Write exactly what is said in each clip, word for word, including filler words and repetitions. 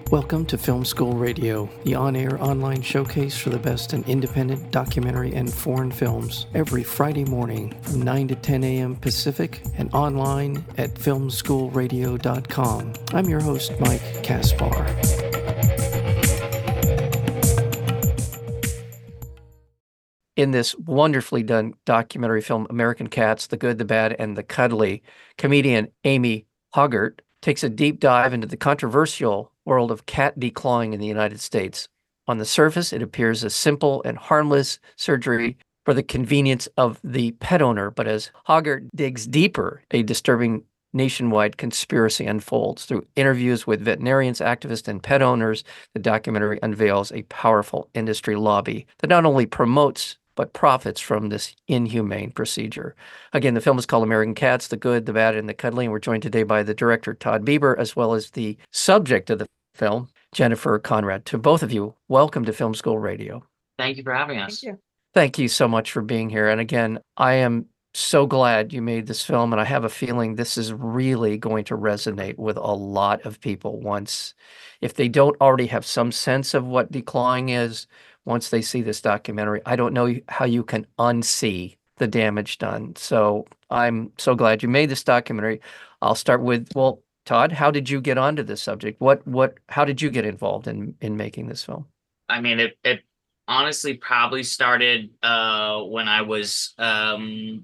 Welcome to Film School Radio, the on-air online showcase for the best in independent documentary and foreign films, every Friday morning from nine to ten a.m. Pacific and online at film school radio dot com. I'm your host, Mike Kaspar. In this wonderfully done documentary film, American Cats, The Good, the Bad, and the Cuddly, comedian Amy Hoggart takes a deep dive into the controversial world of cat declawing in the United States. On the surface, it appears a simple and harmless surgery for the convenience of the pet owner, but as Hoggart digs deeper, a disturbing nationwide conspiracy unfolds. Through interviews with veterinarians, activists, and pet owners, the documentary unveils a powerful industry lobby that not only promotes but profits from this inhumane procedure. Again, the film is called American Cats, The Good, the Bad, and the Cuddly, and we're joined today by the director, Todd Bieber, as well as the subject of the film, Jennifer Conrad. To both of you, welcome to Film School Radio. Thank you for having us. Thank you. Thank you so much for being here. And again, I am so glad you made this film, and I have a feeling this is really going to resonate with a lot of people once, if they don't already have some sense of what declawing is, once they see this documentary. I don't know how you can unsee the damage done. So I'm so glad you made this documentary. I'll start with, well, Todd, how did you get onto this subject? What, what, how did you get involved in, in making this film? I mean, it, it honestly probably started uh, when I was um,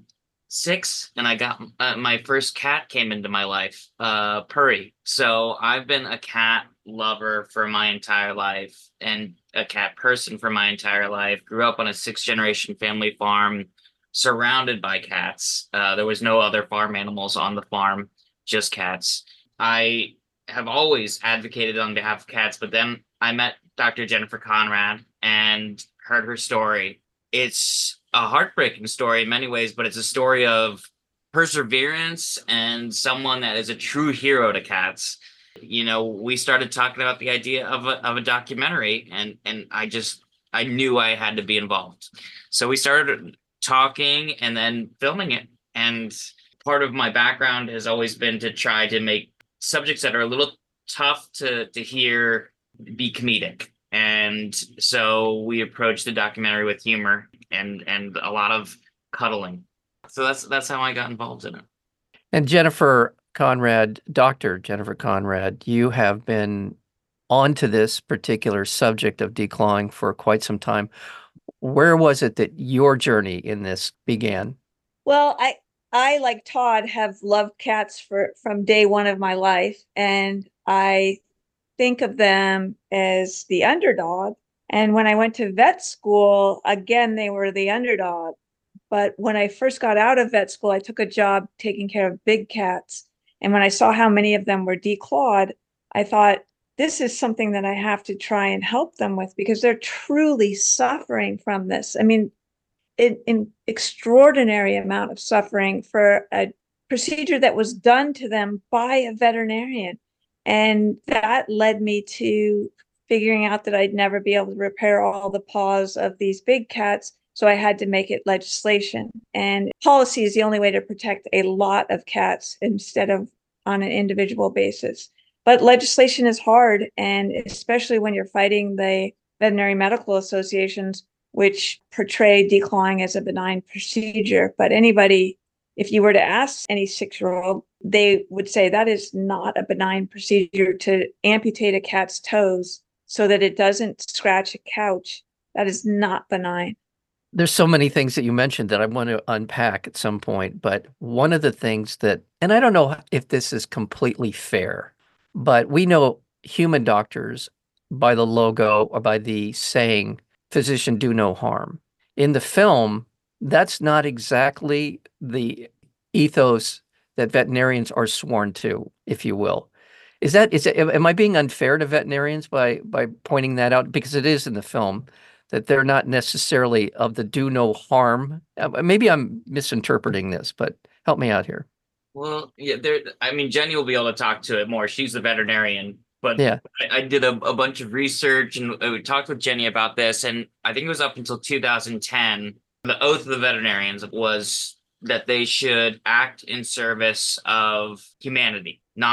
six and I got uh, my first cat came into my life, uh, Purry. So I've been a cat lover for my entire life and a cat person for my entire life. Grew up on a six generation family farm surrounded by cats. Uh, there was no other farm animals on the farm, just cats. I have always advocated on behalf of cats, but then I met Doctor Jennifer Conrad and heard her story. It's a heartbreaking story in many ways, but it's a story of perseverance and someone that is a true hero to cats. You know, we started talking about the idea of a, of a documentary, and, and I just, I knew I had to be involved. So we started talking and then filming it. And part of my background has always been to try to make subjects that are a little tough to, to hear be comedic. And so we approached the documentary with humor and, and a lot of cuddling. So that's, that's how I got involved in it. And Jennifer Conrad, Doctor Jennifer Conrad, you have been onto this particular subject of declawing for quite some time. Where was it that your journey in this began? Well, I, I, like Todd, have loved cats for from day one of my life. And I think of them as the underdog. And when I went to vet school, again, they were the underdog. But when I first got out of vet school, I took a job taking care of big cats. And when I saw how many of them were declawed, I thought, this is something that I have to try and help them with, because they're truly suffering from this. I mean, an, an extraordinary amount of suffering for a procedure that was done to them by a veterinarian. And that led me to figuring out that I'd never be able to repair all the paws of these big cats. So I had to make it legislation. And policy is the only way to protect a lot of cats instead of on an individual basis. But legislation is hard, and especially when you're fighting the veterinary medical associations, which portray declawing as a benign procedure. But anybody, if you were to ask any six-year-old, they would say that is not a benign procedure to amputate a cat's toes so that it doesn't scratch a couch. That is not benign. There's so many things that you mentioned that I want to unpack at some point, but one of the things that, and I don't know if this is completely fair, but we know human doctors by the logo or by the saying, physician do no harm. In the film, that's not exactly the ethos that veterinarians are sworn to, if you will. Is that, is it, am I being unfair to veterinarians by, by pointing that out? Because it is in the film that they're not necessarily of the do no harm. Uh, maybe I'm misinterpreting this, but help me out here. Well, yeah, there. I mean, Jenny will be able to talk to it more. She's the veterinarian, but yeah, I, I did a, a bunch of research and we talked with Jenny about this. And I think it was up until two thousand ten. The oath of the veterinarians was that they should act in service of humanity, not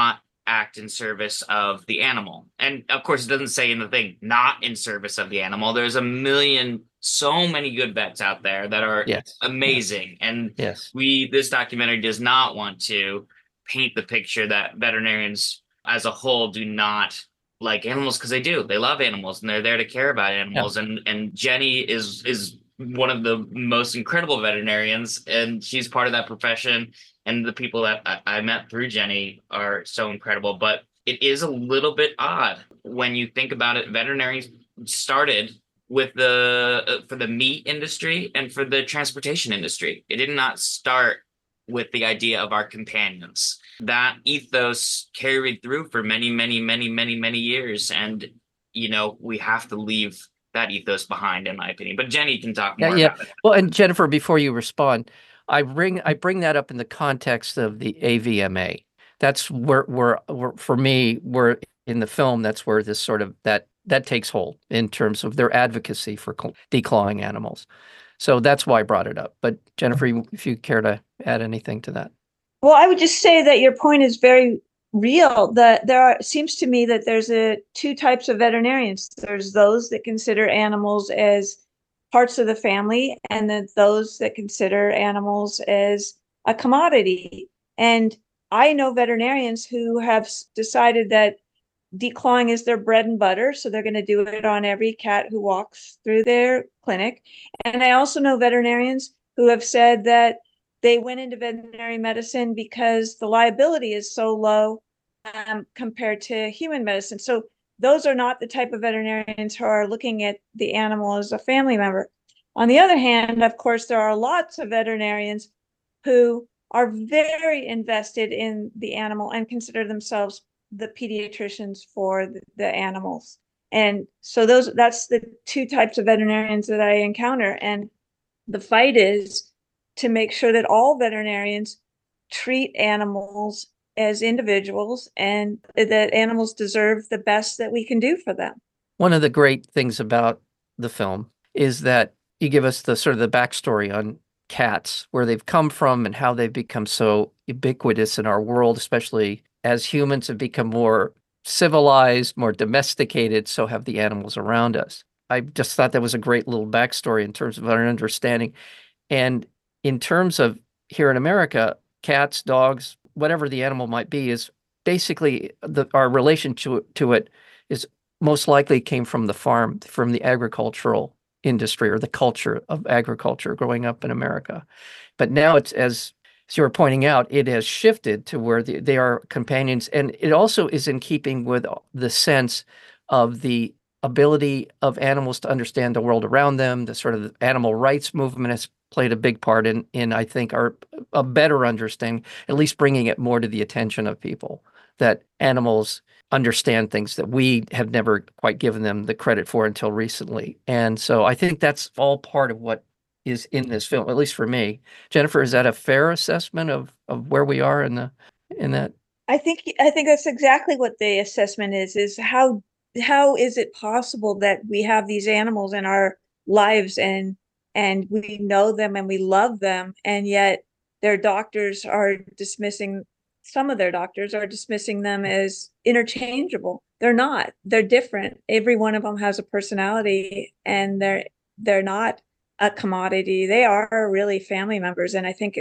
act in service of the animal. And of course, it doesn't say in the thing, not in service of the animal. There's a million, so many good vets out there that are Yes. amazing. Yes. And Yes. we, this documentary does not want to paint the picture that veterinarians as a whole do not like animals, because they do. They love animals and they're there to care about animals. Yeah. And and Jenny is is one of the most incredible veterinarians, and she's part of that profession. And the people that I, I met through Jenny are so incredible. But it is a little bit odd when you think about it. Veterinarians started with the uh, for the meat industry and for the transportation industry. It did not start with the idea of our companions. That ethos carried through for many, many, many, many, many years. And, you know, we have to leave that ethos behind, in my opinion. But Jenny can talk more yeah, yeah. about it. Well, and Jennifer, before you respond, I bring I bring that up in the context of the A V M A. That's where, where, where for me, where in the film, that's where this sort of, that that takes hold in terms of their advocacy for declawing animals. So that's why I brought it up. But Jennifer, if you care to add anything to that. Well, I would just say that your point is very real. That there are, seems to me that there's a two types of veterinarians. There's those that consider animals as parts of the family, and then those that consider animals as a commodity. And I know veterinarians who have decided that declawing is their bread and butter, so they're going to do it on every cat who walks through their clinic. And I also know veterinarians who have said that they went into veterinary medicine because the liability is so low um, compared to human medicine. So those are not the type of veterinarians who are looking at the animal as a family member. On the other hand, of course, there are lots of veterinarians who are very invested in the animal and consider themselves the pediatricians for the, the animals. And so those that's the two types of veterinarians that I encounter. And the fight is to make sure that all veterinarians treat animals as individuals and that animals deserve the best that we can do for them. One of the great things about the film is that you give us the sort of the backstory on cats, where they've come from and how they've become so ubiquitous in our world, especially as humans have become more civilized, more domesticated, so have the animals around us. I just thought that was a great little backstory in terms of our understanding. And in terms of here in America, cats, dogs, whatever the animal might be, is basically the, our relation to, to it is most likely came from the farm, from the agricultural industry or the culture of agriculture growing up in America. But now it's, as, as you were pointing out, it has shifted to where the, they are companions. And it also is in keeping with the sense of the ability of animals to understand the world around them. The sort of animal rights movement has played a big part in, in I think, our a better understanding, at least bringing it more to the attention of people, that animals understand things that we have never quite given them the credit for until recently. And so I think that's all part of what is in this film, at least for me. Jennifer, is that a fair assessment of, of where we are in the in that? I think I think that's exactly what the assessment is, is how how is it possible that we have these animals in our lives and and we know them and we love them, and yet their doctors are dismissing some of their doctors are dismissing them as interchangeable. They're not. They're different. Every one of them has a personality, and they're they're not a commodity. They are really family members. And I think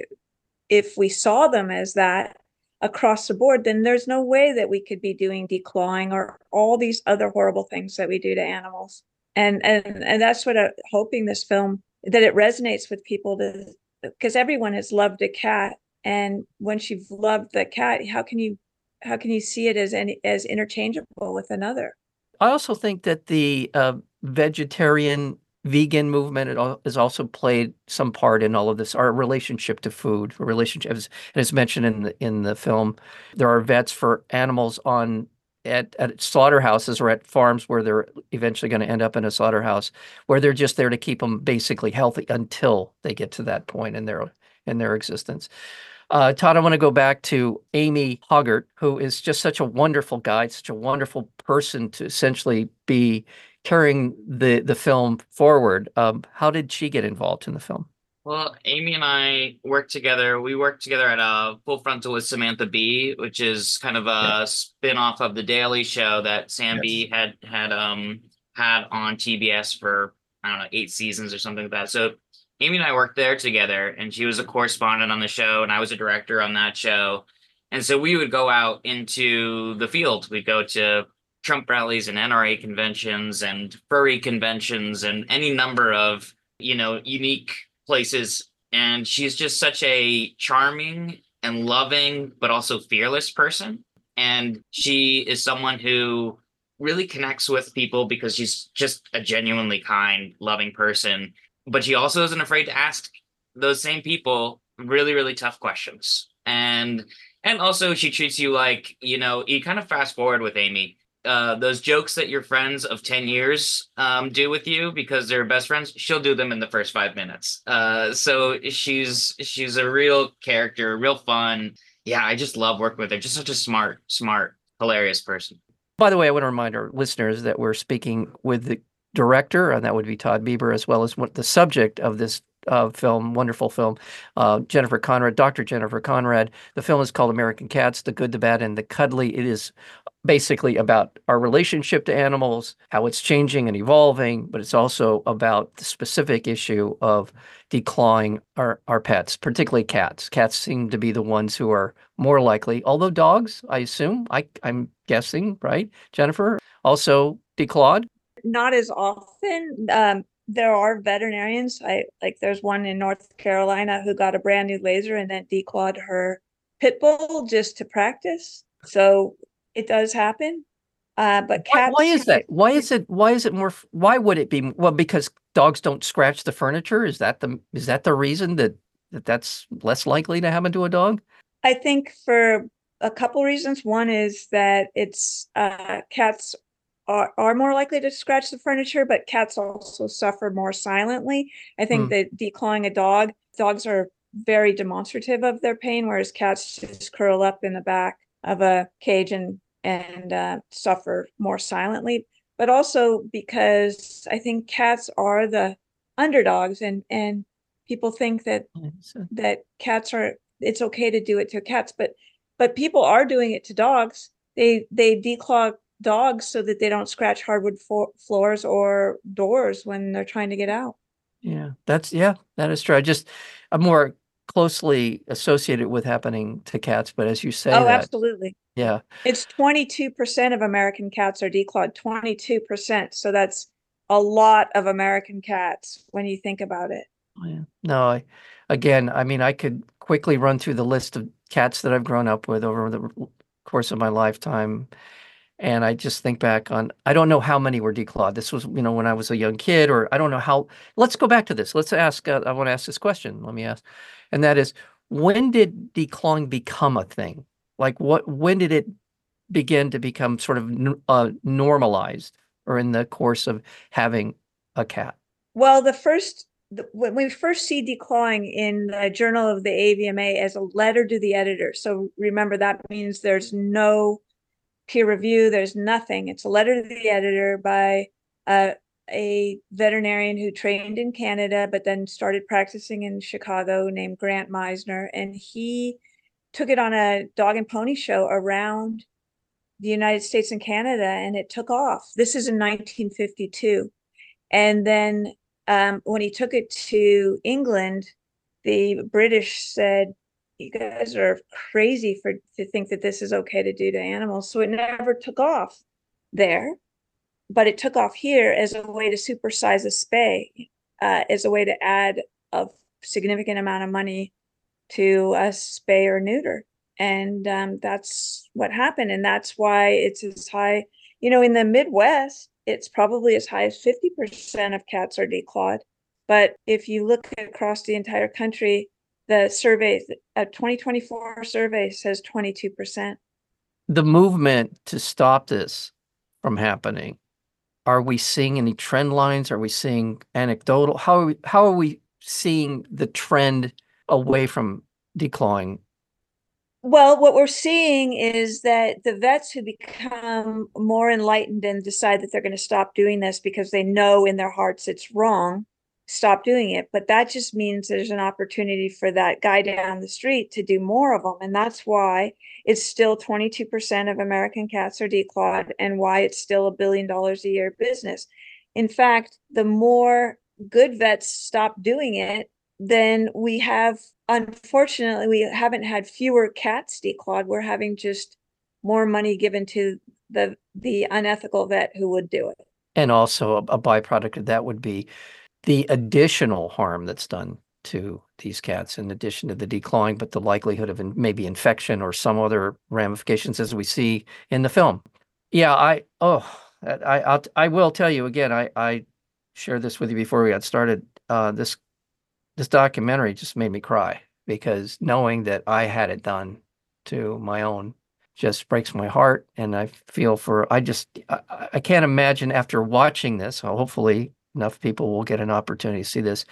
if we saw them as that across the board, then there's no way that we could be doing declawing or all these other horrible things that we do to animals. And and and that's what I'm hoping this film, that it resonates with people, to because everyone has loved a cat. And once you've loved the cat, how can you how can you see it as any as interchangeable with another? I also think that the uh, vegetarian vegan movement has also played some part in all of this. Our relationship to food, relationship, as, as mentioned in the in the film, there are vets for animals on at, at slaughterhouses or at farms where they're eventually going to end up in a slaughterhouse, where they're just there to keep them basically healthy until they get to that point in their in their existence. Uh, Todd, I want to go back to Amy Hoggart, who is just such a wonderful guide, such a wonderful person to essentially be carrying the the film forward. Um, how did she get involved in the film? Well, Amy and I worked together. We worked together at uh, Full Frontal with Samantha Bee, which is kind of Yeah. a spin-off of the Daily Show that Sam Yes. Bee had had um had on T B S for I don't know eight seasons or something like that. So Amy and I worked there together, and she was a correspondent on the show, and I was a director on that show. And so we would go out into the field. We'd go to Trump rallies and N R A conventions and furry conventions and any number of you know unique places, and she's just such a charming and loving but also fearless person, and she is someone who really connects with people because she's just a genuinely kind, loving person, but she also isn't afraid to ask those same people really really tough questions. And and also she treats you like, you know you kind of fast forward with Amy, uh, those jokes that your friends of ten years um, do with you because they're best friends, she'll do them in the first five minutes. Uh, so she's she's a real character, real fun. Yeah, I just love working with her. Just such a smart, smart, hilarious person. By the way, I want to remind our listeners that we're speaking with the director, and that would be Todd Bieber, as well as what the subject of this uh, film, wonderful film, uh, Jennifer Conrad, Doctor Jennifer Conrad. The film is called American Cats, The Good, the Bad, and the Cuddly. It is basically about our relationship to animals, how it's changing and evolving, but it's also about the specific issue of declawing our, our pets, particularly cats. Cats seem to be the ones who are more likely, although dogs, I assume, I, I'm guessing, right, Jennifer, also declawed? Not as often. Um, there are veterinarians. I like there's one in North Carolina who got a brand new laser and then declawed her pit bull just to practice. So it does happen. Uh, but Why, cats, why is that? Why is it? Why is it more? f- Why would it be? Well, because dogs don't scratch the furniture. Is that the is that the reason that, that that's less likely to happen to a dog? I think for a couple reasons. One is that it's uh, cats are, are more likely to scratch the furniture, but cats also suffer more silently. I think Hmm. that declawing a dog, dogs are very demonstrative of their pain, whereas cats just curl up in the back of a cage and and uh, suffer more silently. But also because I think cats are the underdogs, and and people think that So- that cats are it's okay to do it to cats, but but people are doing it to dogs. They they declaw dogs so that they don't scratch hardwood fo- floors or doors when they're trying to get out. Yeah, that's yeah, that is true. I just I'm more closely associated with happening to cats, but as you say Oh, that, absolutely. yeah, It's twenty-two percent of American cats are declawed, twenty-two percent. So that's a lot of American cats when you think about it. oh, yeah. No, I again, I mean, I could quickly run through the list of cats that I've grown up with over the course of my lifetime. And I just think back on, I don't know how many were declawed. This was, you know, when I was a young kid, or I don't know how. Let's go back to this. Let's ask, uh, I want to ask this question. Let me ask. And that is, when did declawing become a thing? Like, what, when did it begin to become sort of n- uh, normalized or in the course of having a cat? Well, the first the, when we first see declawing in the Journal of the A V M A as a letter to the editor. So remember, that means there's no peer review, there's nothing. It's a letter to the editor by uh, a veterinarian who trained in Canada but then started practicing in Chicago, named Grant Meisner, and he took it on a dog and pony show around the United States and Canada, and it took off. This is in nineteen fifty-two. And then um, when he took it to England, the British said, "You guys are crazy for to think that this is okay to do to animals." So it never took off there, but it took off here as a way to supersize a spay, uh, as a way to add a significant amount of money to a spay or neuter. And um, that's what happened. And that's why it's as high, you know, in the Midwest, it's probably as high as fifty percent of cats are declawed. But if you look across the entire country, the survey, a twenty twenty-four survey says twenty-two percent. The movement to stop this from happening, are we seeing any trend lines? Are we seeing anecdotal? How are we, how are we seeing the trend away from declawing? Well, what we're seeing is that the vets who become more enlightened and decide that they're going to stop doing this because they know in their hearts it's wrong, stop doing it. But that just means there's an opportunity for that guy down the street to do more of them. And that's why it's still twenty-two percent of American cats are declawed, and why it's still a billion dollars a year business. In fact, the more good vets stop doing it, then we have, unfortunately, we haven't had fewer cats declawed. We're having just more money given to the the unethical vet who would do it. And also a, a byproduct of that would be the additional harm that's done to these cats in addition to the declawing, but the likelihood of in, maybe infection or some other ramifications as we see in the film. Yeah, I, oh, I, I'll, I will tell you again, I, I shared this with you before we got started. Uh, this, this documentary just made me cry, because knowing that I had it done to my own just breaks my heart. And I feel for, I just, I, I can't imagine after watching this, hopefully enough people will get an opportunity to see this,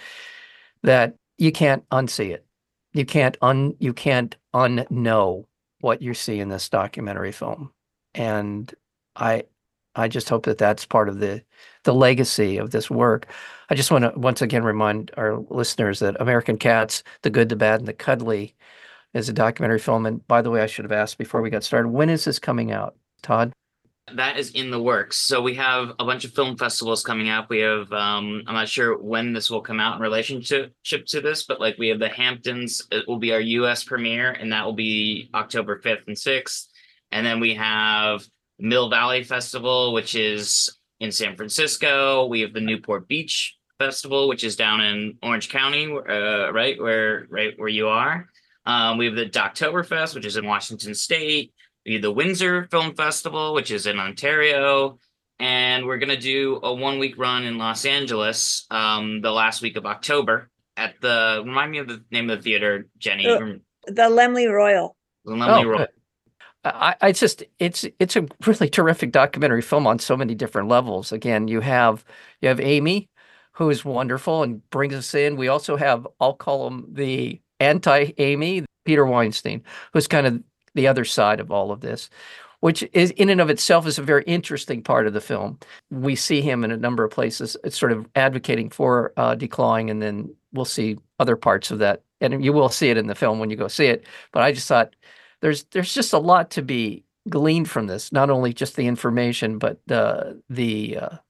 that you can't unsee it. You can't un, you can't unknow what you see in this documentary film. And I, I just hope that that's part of the, the legacy of this work. I just want to once again remind our listeners that American Cats, The Good, the Bad, and the Cuddly is a documentary film. And by the way, I should have asked before we got started, when is this coming out, Todd? That is in the works. So we have a bunch of film festivals coming up. We have, um, I'm not sure when this will come out in relationship to this, but like we have the Hamptons, it will be our U S premiere, and that will be October fifth and sixth. And then we have Mill Valley Festival, which is in San Francisco. We have the Newport Beach Festival, which is down in Orange County, uh, right where right where you are. Um, we have the Doctoberfest, which is in Washington State. We have the Windsor Film Festival, which is in Ontario. And we're going to do a one-week run in Los Angeles um, the last week of October at the, remind me of the name of the theater, Jenny. The, the Laemmle Royal. The Laemmle Oh, Royal. good. I, I just, it's, it's a really terrific documentary film on so many different levels. Again, you have, you have Amy, who is wonderful and brings us in. We also have, I'll call him the anti-Amy, Peter Weinstein, who's kind of the other side of all of this, which is in and of itself is a very interesting part of the film. We see him in a number of places, it's sort of advocating for uh, declawing, and then we'll see other parts of that. And you will see it in the film when you go see it. But I just thought there's there's just a lot to be gleaned from this, not only just the information, but the the uh,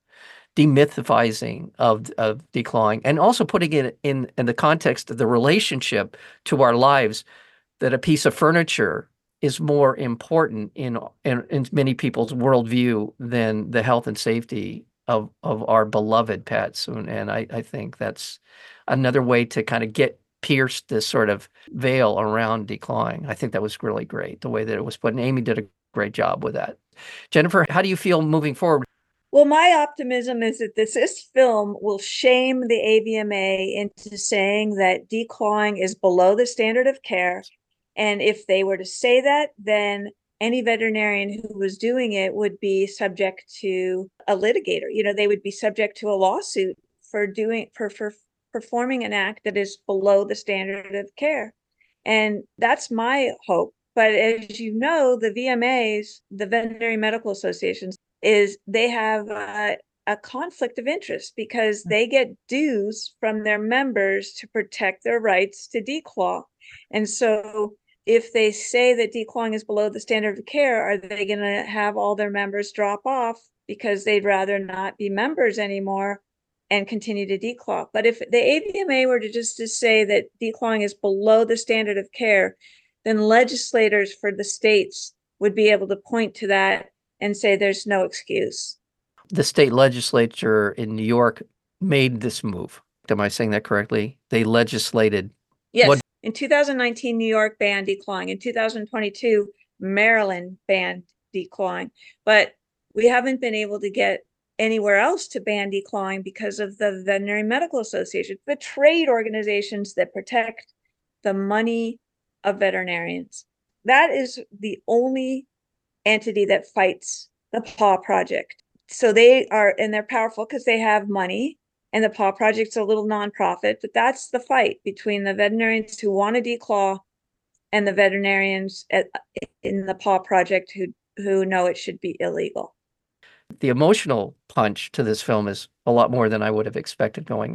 demythifying of of declawing, and also putting it in in the context of the relationship to our lives, that a piece of furniture is more important in, in in many people's worldview than the health and safety of of our beloved pets. And, and I, I think that's another way to kind of get pierce this sort of veil around declawing. I think that was really great, the way that it was put, and Amy did a great job with that. Jennifer, how do you feel moving forward? Well, my optimism is that this, this film will shame the A V M A into saying that declawing is below the standard of care. And if they were to say that, then any veterinarian who was doing it would be subject to a litigator. You know, they would be subject to a lawsuit for doing for for performing an act that is below the standard of care. And that's my hope. But as you know, the V M As, the Veterinary Medical Associations, is they have a, a conflict of interest, because they get dues from their members to protect their rights to declaw. And so if they say that declawing is below the standard of care, are they going to have all their members drop off because they'd rather not be members anymore and continue to declaw? But if the A V M A were to just to say that declawing is below the standard of care, then legislators for the states would be able to point to that and say there's no excuse. The state legislature in New York made this move. Am I saying that correctly? They legislated. Yes. What? In two thousand nineteen, New York banned declawing. In two thousand twenty-two, Maryland banned declawing. But we haven't been able to get anywhere else to ban declawing because of the Veterinary Medical Association, the trade organizations that protect the money of veterinarians. That is the only entity that fights the Paw Project. So they are, and they're powerful because they have money. And the Paw Project's a little nonprofit, but that's the fight between the veterinarians who want to declaw and the veterinarians at, in the Paw Project who who know it should be illegal. The emotional punch to this film is a lot more than I would have expected going in.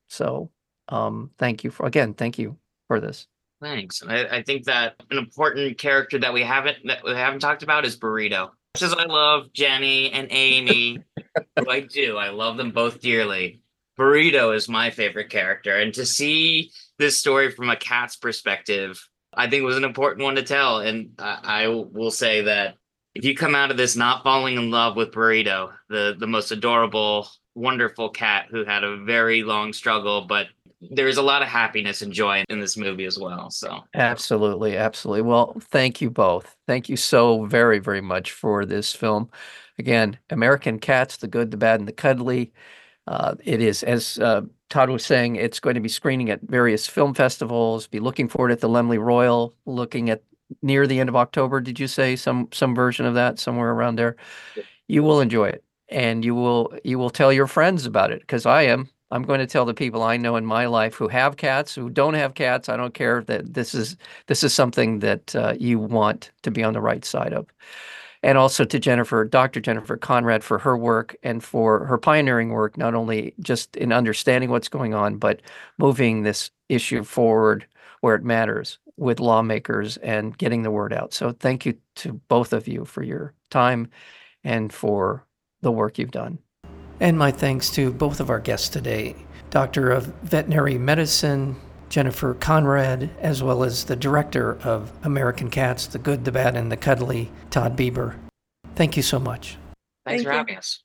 So um, thank you for, again, thank you for this. Thanks. I, I think that an important character that we haven't that we haven't talked about is Burrito. Much as I love Jenny and Amy, who I do, I love them both dearly. Burrito is my favorite character, and to see this story from a cat's perspective, I think was an important one to tell. And I, I will say that if you come out of this not falling in love with Burrito, the the most adorable, wonderful cat who had a very long struggle, but there's a lot of happiness and joy in this movie as well. So Absolutely, absolutely. Well, thank you both. Thank you so very, very much for this film. Again, American Cats, The Good, the Bad, and the Cuddly. Uh, it is, as uh, Todd was saying, it's going to be screening at various film festivals. Be looking for it at the Laemmle Royal, looking at near the end of October. Did you say some some version of that somewhere around there? You will enjoy it, and you will you will tell your friends about it, because I am. I'm going to tell the people I know in my life who have cats, who don't have cats. I don't care, that this is this is something that uh, you want to be on the right side of. And also to Jennifer, Doctor Jennifer Conrad, for her work and for her pioneering work, not only just in understanding what's going on, but moving this issue forward where it matters with lawmakers and getting the word out. So thank you to both of you for your time and for the work you've done. And my thanks to both of our guests today, Doctor of Veterinary Medicine, Jennifer Conrad, as well as the Director of American Cats, The Good, the Bad, and the Cuddly, Todd Bieber. Thank you so much. thanks Thank for you. having us.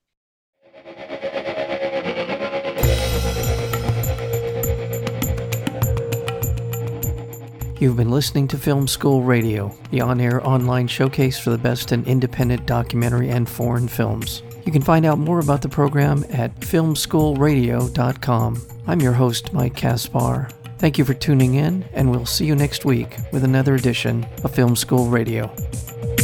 You've been listening to Film School Radio, the on-air online showcase for the best in independent documentary and foreign films. You can find out more about the program at film school radio dot com. I'm your host, Mike Kaspar. Thank you for tuning in, and we'll see you next week with another edition of Film School Radio.